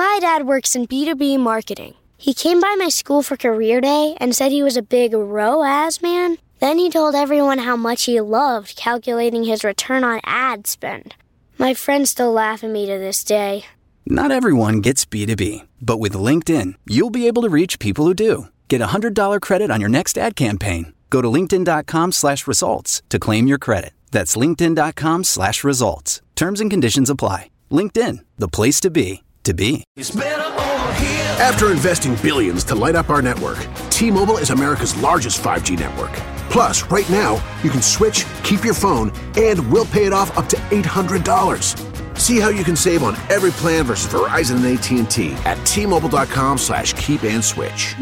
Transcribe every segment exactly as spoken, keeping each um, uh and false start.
My dad works in B two B marketing. He came by my school for career day and said he was a big R O A S man. Then he told everyone how much he loved calculating his return on ad spend. My friends still laugh at me to this day. Not everyone gets B two B, but with LinkedIn, you'll be able to reach people who do. Get a one hundred dollars credit on your next ad campaign. Go to linkedin.com slash results to claim your credit. That's linkedin.com slash results. Terms and conditions apply. LinkedIn, the place to be, to be. After investing billions to light up our network, T-Mobile is America's largest five G network. Plus, right now, you can switch, keep your phone, and we'll pay it off up to eight hundred dollars. See how you can save on every plan versus Verizon and A T and T at T-Mobile.com slash keep and switch.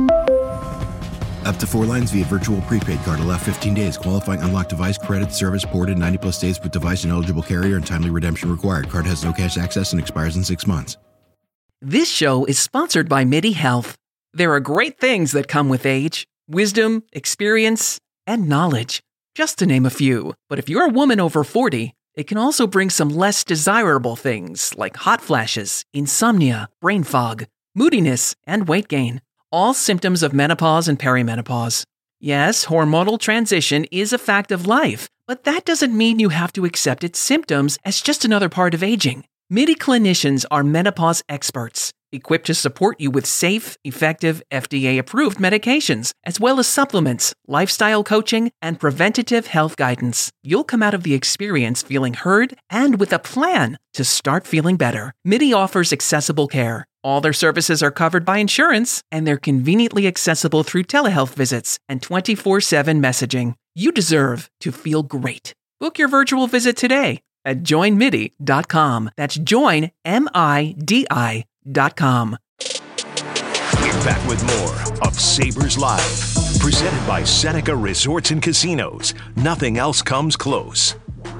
Up to four lines via virtual prepaid card. Allow fifteen days. Qualifying unlocked device credit service ported ninety plus days with device and eligible carrier and timely redemption required. Card has no cash access and expires in six months. This show is sponsored by MIDI Health. There are great things that come with age. Wisdom, experience, and knowledge. Just to name a few. But if you're a woman over forty, it can also bring some less desirable things like hot flashes, insomnia, brain fog, moodiness, and weight gain. All symptoms of menopause and perimenopause. Yes, hormonal transition is a fact of life, but that doesn't mean you have to accept its symptoms as just another part of aging. MIDI clinicians are menopause experts, equipped to support you with safe, effective, F D A-approved medications, as well as supplements, lifestyle coaching, and preventative health guidance. You'll come out of the experience feeling heard and with a plan to start feeling better. MIDI offers accessible care. All their services are covered by insurance, and they're conveniently accessible through telehealth visits and twenty-four seven messaging. You deserve to feel great. Book your virtual visit today at join midi dot com. That's join, M I D I dot com. We're back with more of Sabres Live, presented by Seneca Resorts and Casinos. Nothing else comes close.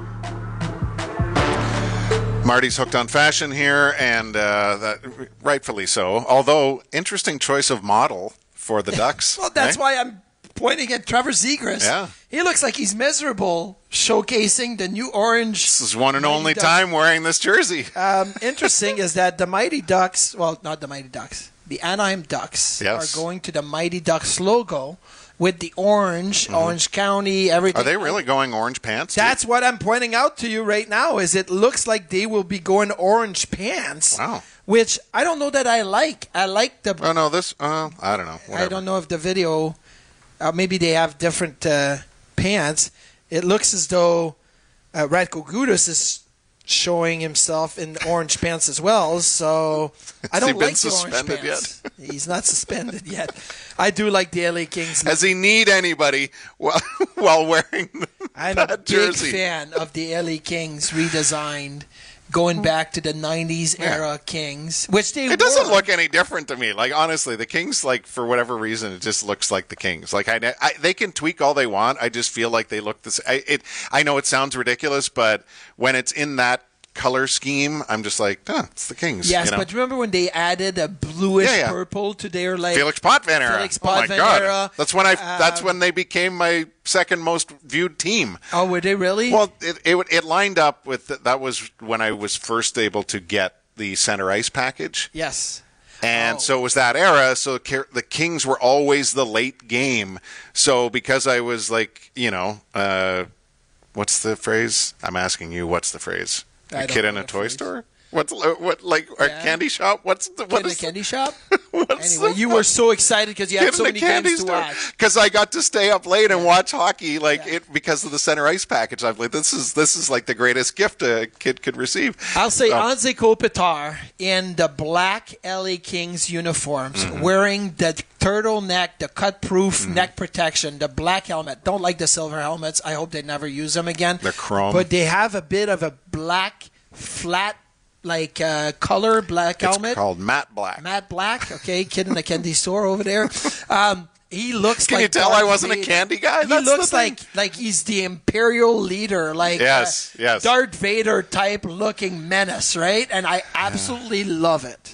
Marty's hooked on fashion here, and uh, that, rightfully so. Although, interesting choice of model for the Ducks. Well, that's right? why I'm pointing at Trevor Zegras. Yeah. He looks like he's miserable showcasing the new orange. This is one and Mighty only Ducks. time wearing this jersey. Um, interesting is that the Mighty Ducks, well, not the Mighty Ducks, the Anaheim Ducks Yes. are going to the Mighty Ducks logo with the orange, mm-hmm. Orange County, everything. Are they really going orange pants? That's what I'm pointing out to you right now, is it looks like they will be going orange pants. Wow. Which I don't know that I like. I like the... Oh, no, this, uh, I don't know. Whatever. I don't know if the video, uh, maybe they have different uh, pants. It looks as though uh, Radko Gudas is showing himself in orange pants as well, so I don't like the orange pants. Yet? He's not suspended yet. I do like the L A Kings. Does he need anybody while, while wearing I'm that a big jersey? fan of the L A Kings redesigned, going back to the nineties Yeah. era Kings, which they It doesn't were. look any different to me. Like, honestly, the Kings, like, for whatever reason, it just looks like the Kings. Like, I, I they can tweak all they want. I just feel like they look the same. I, it, I know it sounds ridiculous, but when it's in that color scheme, I'm just like, oh, it's the Kings. Yes, you know? but remember when they added a bluish Yeah, yeah. purple to their like Felix Potvin era. Felix oh my Potvin God. era. That's when I. Uh, that's when they became my second most viewed team. Oh, were they really? Well, it it, it lined up with the, that was when I was first able to get the center ice package. Yes. And Oh. so it was that era. So the Kings were always the late game. So because I was like, you know, uh, what's the phrase? I'm asking you, what's the phrase? I A don't kid know in a the toy phrase. store? What's what like a Yeah. candy shop? What's the what in a is candy shop? what's Anyway, the- you were so excited because you had Kid so in a many candy games to store. watch. Because I got to stay up late and watch hockey, like Yeah. it because of the center ice package. I'm like, this is this is like the greatest gift a kid could receive. I'll say So- Anze Kopitar in the black L A Kings uniforms, Mm-hmm. wearing the turtleneck, the cut-proof neck protection, the black helmet. Don't like the silver helmets. I hope they never use them again. They're chrome. But they have a bit of a black, flat, like uh, color black It's helmet. called matte black. Matte black, okay, kid in a candy store over there. Um, he looks Can like you tell Darth I wasn't a Vader. candy guy? He That's the looks thing. like like he's the imperial leader, like Yes, uh, yes. Darth Vader type looking menace, right? And I absolutely love it.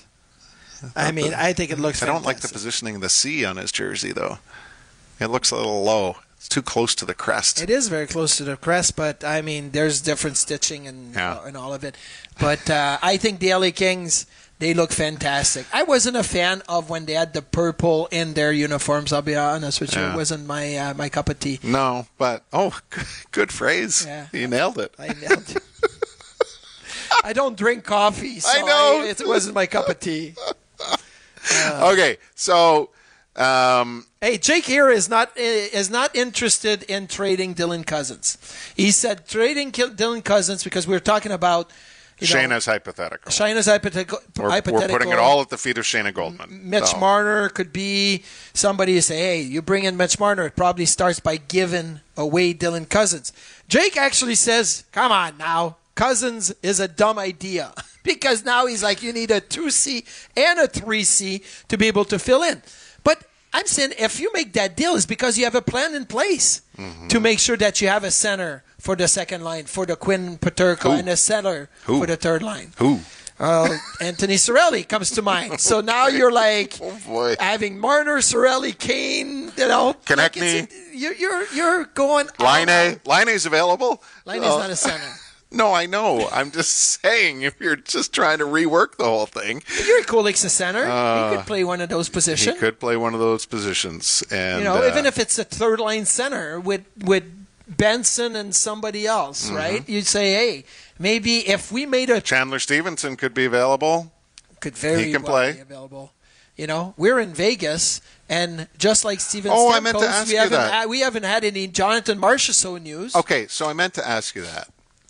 I mean, I think it looks. I don't like the fantastic. positioning of the C on his jersey, though. It looks a little low. It's too close to the crest. It is very close to the crest, but I mean, there's different stitching and Yeah. and all of it. But uh, I think the L A Kings, They look fantastic. I wasn't a fan of when they had the purple in their uniforms. I'll be honest with you. Yeah. It wasn't my uh, my cup of tea. No, but, oh, good phrase. Yeah. You nailed it. I nailed it. I don't drink coffee, so I know. I, it wasn't my cup of tea. Uh, okay, so... Um, hey, Jake here is not is not interested in trading Dylan Cousins. He said trading Dylan Cousins because we were talking about you know, Shayna's hypothetical. Shayna's hypothetical. We're, hypothetical. we're putting it all at the feet of Shayna Goldman. Mitch so. Marner could be somebody who say, hey, you bring in Mitch Marner. It probably starts by giving away Dylan Cousins. Jake actually says, come on now. Cousins is a dumb idea because now he's like, you need a two C and a three C to be able to fill in. But I'm saying if you make that deal, it's because you have a plan in place mm-hmm. to make sure that you have a center for the second line, for the Quinn Paterka, and a center Who? for the third line. Who? Uh, Anthony Cirelli comes to mind. So now you're like oh boy. having Marner, Cirelli, Kane, you know. Connect like me. You're, you're, you're going. Line Line's available? Line's oh. not a center. No, I know. I'm just saying, if you're just trying to rework the whole thing. You're Kulik's a center. Uh, he could play one of those positions. He could play one of those positions. And, you know, uh, even if it's a third line center with with Benson and somebody else, mm-hmm. right? You'd say, hey, maybe if we made a Chandler Stevenson could be available. Could very he can well play. be available. You know, we're in Vegas, and just like Steven oh, Stamkos, I meant to ask we you haven't that. had, we haven't had any Jonathan Marchessault news. Okay, so I meant to ask you that.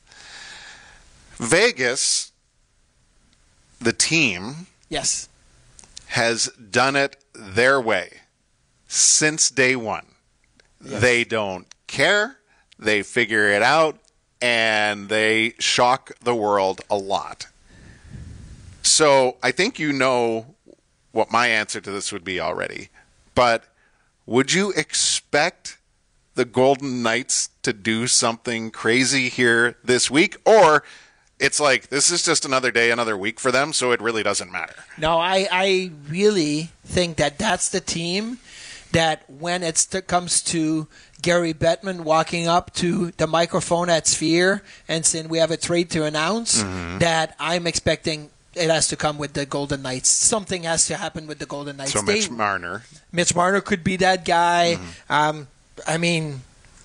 Vegas, the team, yes, has done it their way since day one. Yes. They don't care. They figure it out, and they shock the world a lot. So I think you know what my answer to this would be already. But would you expect the Golden Knights to do something crazy here this week? Or it's like, this is just another day, another week for them, so it really doesn't matter. No, I, I really think that that's the team that when it comes to Gary Bettman walking up to the microphone at Sphere and saying we have a trade to announce, mm-hmm. that I'm expecting it has to come with the Golden Knights. Something has to happen with the Golden Knights. So they, Mitch Marner. Mitch Marner could be that guy. Mm-hmm. Um, I mean...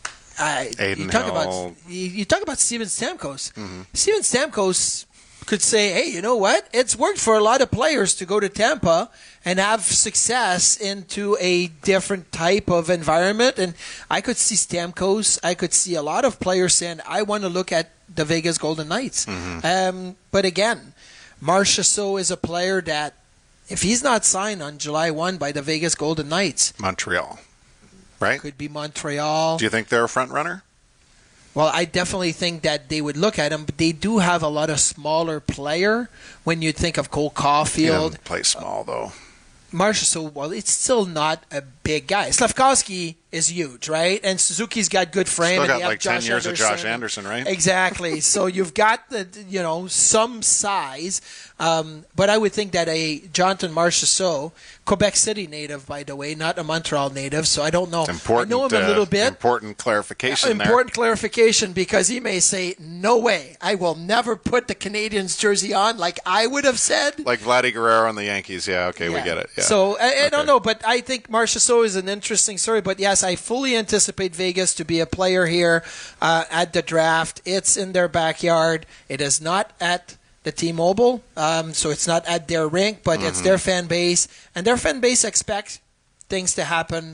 Uh, Aiden you talk Hill. about you, you talk about Steven Stamkos. Mm-hmm. Steven Stamkos could say, "Hey, you know what? It's worked for a lot of players to go to Tampa and have success into a different type of environment." And I could see Stamkos. I could see a lot of players saying, "I want to look at the Vegas Golden Knights." Mm-hmm. Um, but again, Marchessault is a player that, if he's not signed on July first by the Vegas Golden Knights, Montreal. Right? Could be Montreal. Do you think they're a front runner? Well, I definitely think that they would look at him, but they do have a lot of smaller player when you think of Cole Caulfield. He doesn't play small, though. Marchessault, well, it's still not a big guy. Slafkovsky is huge, right? And Suzuki's got good frame. Still and got they have like Josh ten years Anderson. of Josh Anderson, right? Exactly. So you've got the, you know, some size, um, but I would think that a Jonathan Marchessault, Quebec City native, by the way, not a Montreal native, so I don't know. Important, I know him a little bit. Uh, important clarification there. Important clarification, because he may say, no way, I will never put the Canadiens jersey on like I would have said. Like Vladdy Guerrero on the Yankees. Yeah, okay, yeah. we get it. Yeah. So I, I okay. don't know, but I think Marchessault is an interesting story. But yes, I fully anticipate Vegas to be a player here uh, at the draft. It's in their backyard. It is not at the T-Mobile, um, so it's not at their rink, but mm-hmm. it's their fan base, and their fan base expects things to happen,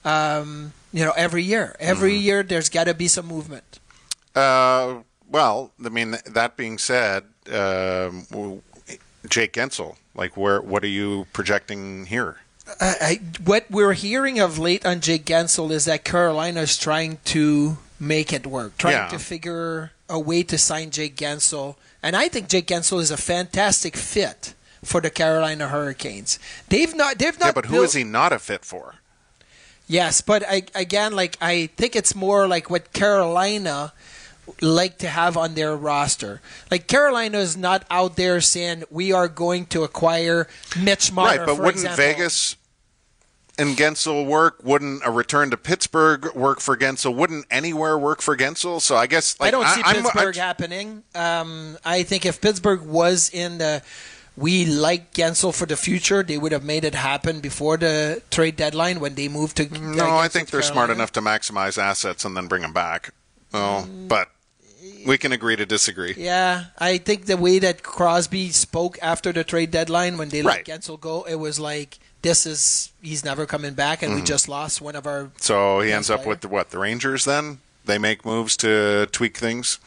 um, you know, every year. Every mm-hmm. year, there's got to be some movement. Uh, well, I mean, that being said, um, Jake Guentzel, like, where? What are you projecting here? Uh, I, what we're hearing of late on Jake Guentzel is that Carolina is trying to make it work, trying yeah. to figure a way to sign Jake Guentzel. And I think Jake Guentzel is a fantastic fit for the Carolina Hurricanes. They've not, they've not. Yeah, but who built, is he not a fit for? Yes, but I, again, like I think it's more like what Carolina like to have on their roster. Like Carolina is not out there saying we are going to acquire Mitch Marner. Right, but for wouldn't example. Vegas and Guentzel work? Wouldn't a return to Pittsburgh work for Guentzel? Wouldn't anywhere work for Guentzel? So I guess like, I don't see I, Pittsburgh I'm, happening. Um, I think if Pittsburgh was in the we like Gensel for the future, they would have made it happen before the trade deadline when they moved to. No, uh, I think they're smart enough to maximize assets and then bring them back. Oh, mm. but we can agree to disagree. Yeah, I think the way that Crosby spoke after the trade deadline when they right. let Gensel go, it was like, this is, he's never coming back, and mm-hmm. we just lost one of our. So he ends player. up with the, what, the Rangers then? They make moves to tweak things?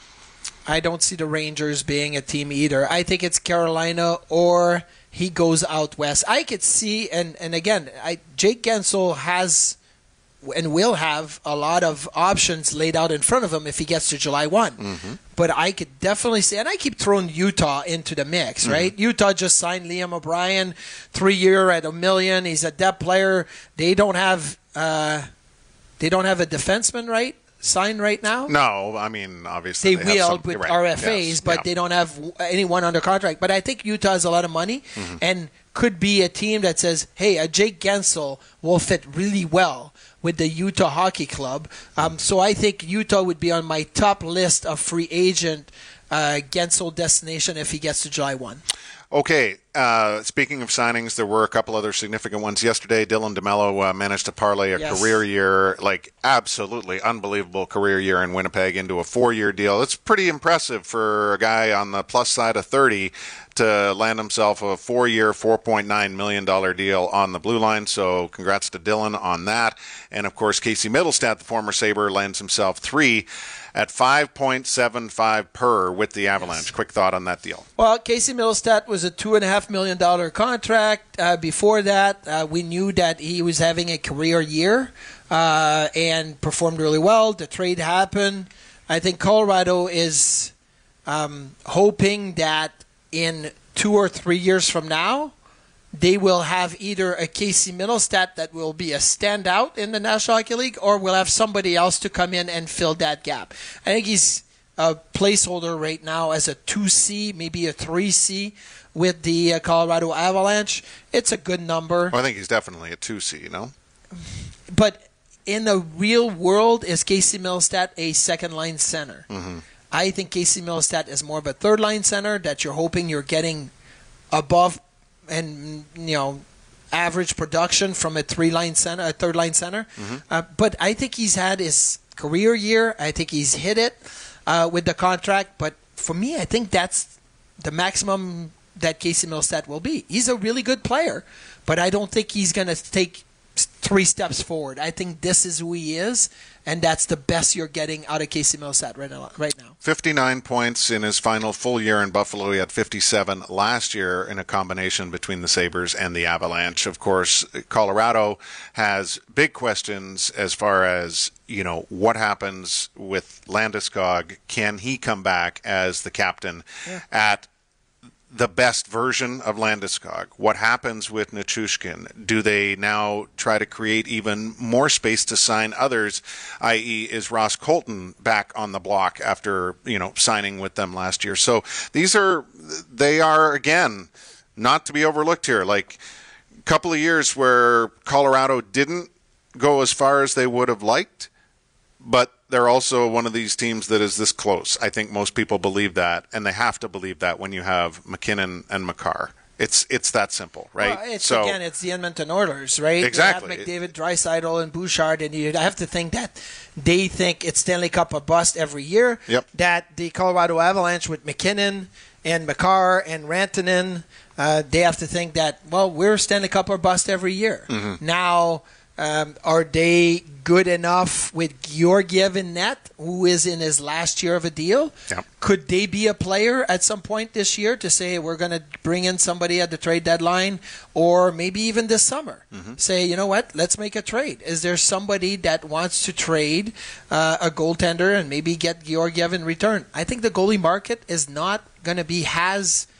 I don't see the Rangers being a team either. I think it's Carolina or he goes out west. I could see, and, and again, I, Jake Gensel has and will have a lot of options laid out in front of him if he gets to July first. Mm-hmm. But I could definitely see, and I keep throwing Utah into the mix, mm-hmm. right? Utah just signed Liam O'Brien, three-year at a million. He's a depth player. They don't have, uh, they don't have a defenseman, right? Signed right now? No, I mean, obviously they, they will some, with right. R F As, yes. but yeah. they don't have anyone under contract. But I think Utah has a lot of money mm-hmm. and could be a team that says, hey, a Jake Gensel will fit really well with the Utah Hockey Club. Um, so I think Utah would be on my top list of free agent uh, Gensel destination if he gets to July first. Okay, uh, speaking of signings, there were a couple other significant ones yesterday. Dylan DeMello uh, managed to parlay a yes. career year, like absolutely unbelievable career year in Winnipeg into a four-year deal. It's pretty impressive for a guy on the plus side of thirty to land himself a four-year, four point nine million dollars deal on the blue line. So congrats to Dylan on that. And, of course, Casey Middlestat, the former Sabre, lands himself three at five point seven five per with the Avalanche. Yes. Quick thought on that deal. Well, Casey Middlestat was a two point five million dollars contract. Uh, before that, uh, we knew that he was having a career year uh, and performed really well. The trade happened. I think Colorado is um, hoping that in two or three years from now, they will have either a Casey Middlestat that will be a standout in the National Hockey League, or we'll have somebody else to come in and fill that gap. I think he's a placeholder right now as a two C, maybe a three C with the uh, Colorado Avalanche. It's a good number. Well, I think he's definitely a two C, you know? But in the real world, is Casey Middlestat a second-line center? Mm-hmm. I think Casey Middlestat is more of a third-line center that you're hoping you're getting above and, you know, average production from a three-line center, a third-line center. Mm-hmm. Uh, but I think he's had his career year. I think he's hit it uh, with the contract. But for me, I think that's the maximum that Casey Middlestat will be. He's a really good player, but I don't think he's going to take three steps forward. I think this is who he is, and that's the best you're getting out of Casey Middlestat right now. Right now. fifty-nine points in his final full year in Buffalo. He had fifty-seven last year in a combination between the Sabres and the Avalanche. Of course, Colorado has big questions as far as, you know, what happens with Landeskog. Can he come back as the captain yeah. at the best version of Landeskog? What happens with Nichushkin? Do they now try to create even more space to sign others, that is is Ross Colton back on the block after, you know, signing with them last year? So these are, they are, again, not to be overlooked here. Like a couple of years where Colorado didn't go as far as they would have liked, but they're also one of these teams that is this close. I think most people believe that, and they have to believe that when you have McKinnon and Makar. It's it's that simple, right? Well, it's, so, again, it's the Edmonton Oilers, right? Exactly. They have McDavid, Draisaitl, and Bouchard, and you have to think that they think it's Stanley Cup or bust every year. Yep. That the Colorado Avalanche with McKinnon and Makar and Rantanen, uh, they have to think that, well, we're Stanley Cup or bust every year. Mm-hmm. Now, Um, are they good enough with Georgiev in net, who is in his last year of a deal? Yep. Could they be a player at some point this year to say we're going to bring in somebody at the trade deadline, or maybe even this summer? Mm-hmm. Say, you know what, let's make a trade. Is there somebody that wants to trade uh, a goaltender and maybe get Georgiev in return? I think the goalie market is not going to be as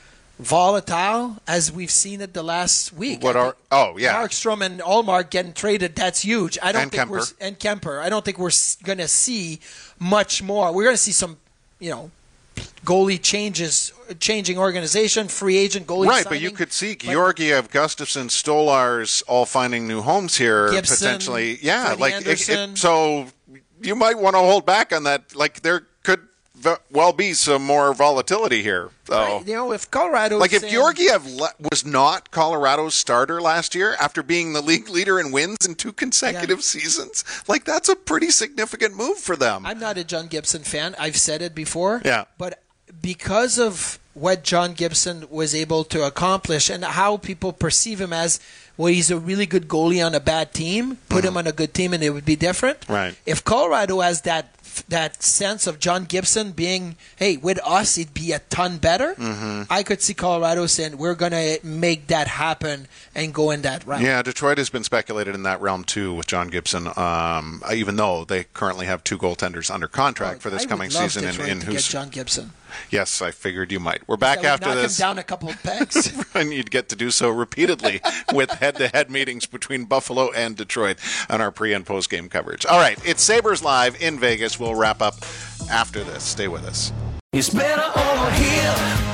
volatile as we've seen it the last week. What are oh yeah, Markstrom and Allmark getting traded, that's huge. I don't and think Kemper. we're and Kemper. I don't think we're going to see much more. We're going to see some, you know, goalie changes, changing organization, free agent goalie. Right, signing, but you could see Georgiev, Gustafsson, Stolars all finding new homes here. Gibson, potentially. Yeah, Freddie like Anderson. It, it, so you might want to hold back on that. Like there could v- well be some more volatility here. So. Right. You know, if Colorado, like if saying, Georgiev le- was not Colorado's starter last year after being the league leader in wins in two consecutive yeah. seasons, like that's a pretty significant move for them. I'm not a John Gibson fan. I've said it before. Yeah. But because of what John Gibson was able to accomplish and how people perceive him as, well, he's a really good goalie on a bad team, put mm-hmm. him on a good team and it would be different. Right. If Colorado has that that sense of John Gibson being, hey, with us, it'd be a ton better. Mm-hmm. I could see Colorado saying, we're going to make that happen and go in that route. Yeah, Detroit has been speculated in that realm, too, with John Gibson, um, even though they currently have two goaltenders under contract well, for this I coming would love season. Detroit in, in to who's get John Gibson. Yes, I figured you might. We're back after knock this. Him down a couple of pegs. And you'd get to do so repeatedly with head-to-head meetings between Buffalo and Detroit on our pre- and post-game coverage. All right, it's Sabres Live in Vegas. We'll wrap up after this. Stay with us. It's better over here.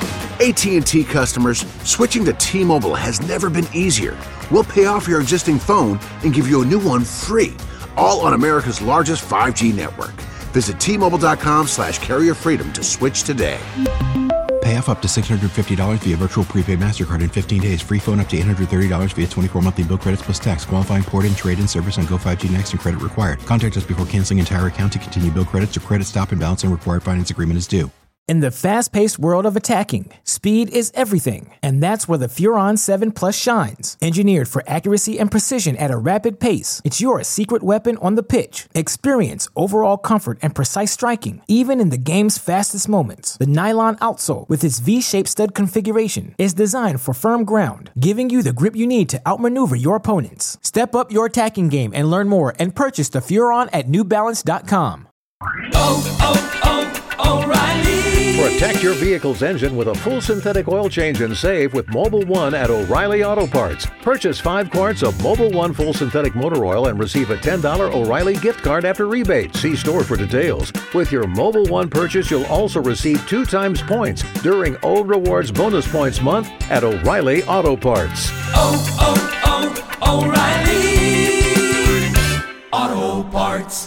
A T and T customers, switching to T-Mobile has never been easier. We'll pay off your existing phone and give you a new one free, all on America's largest five G network. Visit T-Mobile.com slash carrier freedom to switch today. Pay off up to six hundred fifty dollars via virtual prepaid MasterCard in fifteen days. Free phone up to eight hundred thirty dollars via twenty-four monthly bill credits plus tax. Qualifying port-in, trade-in service on Go five G Next and credit required. Contact us before canceling entire account to continue bill credits or credit stop and balance and required finance agreement is due. In the fast-paced world of attacking, speed is everything, and that's where the Furon seven Plus shines. Engineered for accuracy and precision at a rapid pace, it's your secret weapon on the pitch. Experience overall comfort and precise striking, even in the game's fastest moments. The nylon outsole, with its V-shaped stud configuration, is designed for firm ground, giving you the grip you need to outmaneuver your opponents. Step up your attacking game and learn more and purchase the Furon at New Balance dot com. Oh, oh, oh, O'Reilly! Protect your vehicle's engine with a full synthetic oil change and save with Mobil one at O'Reilly Auto Parts. Purchase five quarts of Mobil one full synthetic motor oil and receive a ten dollars O'Reilly gift card after rebate. See store for details. With your Mobil one purchase, you'll also receive two times points during O Rewards Bonus Points Month at O'Reilly Auto Parts. Oh, oh, oh, O'Reilly Auto Parts.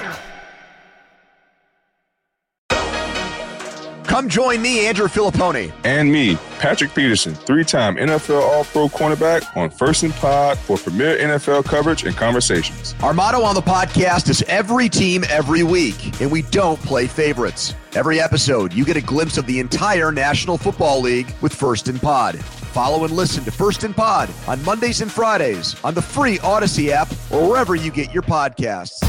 Come join me, Andrew Filippone. And me, Patrick Peterson, three-time N F L All-Pro cornerback on First and Pod for premier N F L coverage and conversations. Our motto on the podcast is every team, every week, and we don't play favorites. Every episode, you get a glimpse of the entire National Football League with First and Pod. Follow and listen to First and Pod on Mondays and Fridays on the free Odyssey app or wherever you get your podcasts.